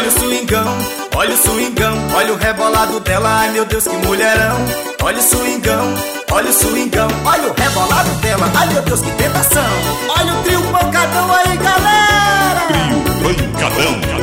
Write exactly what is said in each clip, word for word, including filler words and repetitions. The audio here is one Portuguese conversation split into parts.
olha o swingão, olha o swingão, olha o rebolado dela, ai meu Deus que mulherão. Olha o swingão, olha o swingão, olha o rebolado dela, ai meu Deus que tentação. Olha o trio pancadão aí, galera. Trio pancadão.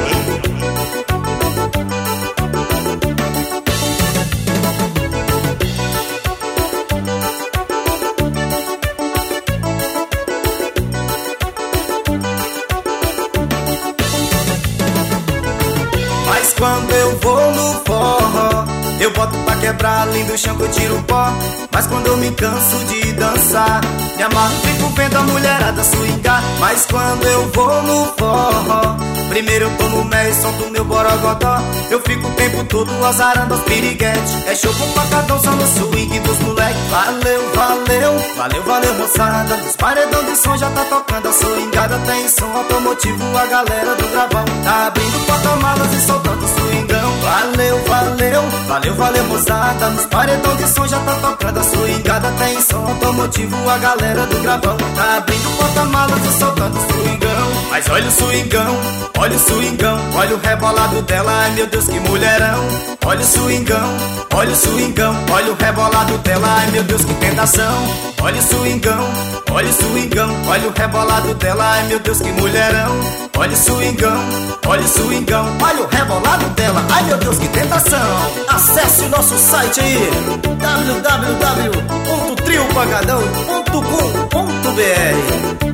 Mas quando eu vou no forró, eu boto pra quebrar lindo chão que eu tiro o pó. Mas quando eu me canso de dançar, me amarro e fico vendo a mulherada swingar. Mas quando eu vou no forró, primeiro eu tomo mel e solto meu borogodó. Eu fico o tempo todo azarando as piriguetes. É show com pancadão, só no swing dos moleque. Valeu, valeu, valeu, valeu moçada. Nos paredão de som já tá tocando a swingada. Tem som automotivo, a galera do gravão tá abrindo porta-malas e soltando o swingão. Valeu, valeu, valeu, valeu moçada. Nos paredão de som já tá tocando a swingada. Tem som automotivo, a galera do gravão tá abrindo porta-malas e soltando o swingão. Mas olha o swingão, olha o swingão, olha o rebolado dela, ai meu Deus que mulherão. Olha o swingão, olha o swingão, olha o rebolado dela, ai meu Deus que tentação. Olha o swingão, olha o swingão, olha o rebolado dela, ai meu Deus que mulherão. Olha o swingão, olha o swingão, olha o rebolado dela, ai meu Deus que tentação. Acesse o nosso site aí, w w w ponto trio pancadão ponto com ponto b r.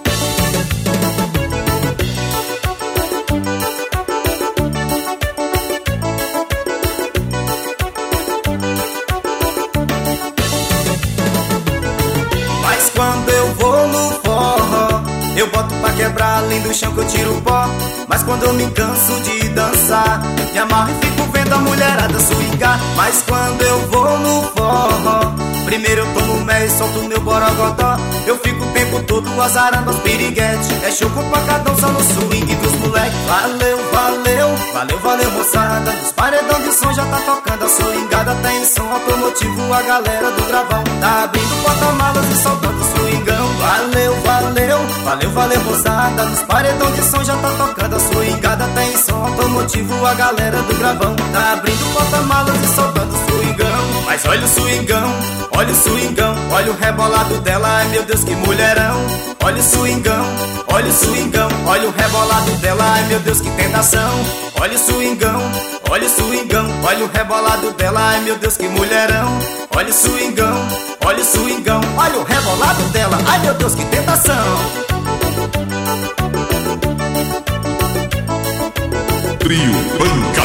Quando eu vou no forró, eu boto pra quebrar lindo chão que eu tiro o pó. Mas quando eu me canso de dançar, me amarro e fico vendo a mulherada swingar. Mas quando eu vou no forró, primeiro eu tomo mel e solto meu borogodó. Eu fico o tempo todo azarando as piriguetes. É show com pancadão, só no swing dos moleque. Valeu, valeu, valeu, valeu moçada. Nos paredão de som já tá tocando a swingada. Tem som automotivo, a galera do gravão tá abrindo porta-malas e soltando o swingão. Valeu, valeu, valeu, valeu moçada. Nos paredão de som já tá tocando a swingada. Tem som automotivo, a galera do gravão tá abrindo porta-malas e soltando o swingão. Mas olha o swingão, olha o swingão, olha o rebolado dela, ai meu Deus que mulherão. Olha o swingão, olha o swingão, olha o rebolado dela, ai meu Deus que tentação. Olha o swingão, olha o swingão, olha o rebolado dela, ai meu Deus que mulherão. Olha o swingão, olha o swingão, olha o rebolado dela, ai meu Deus que tentação. Trio Pancadão.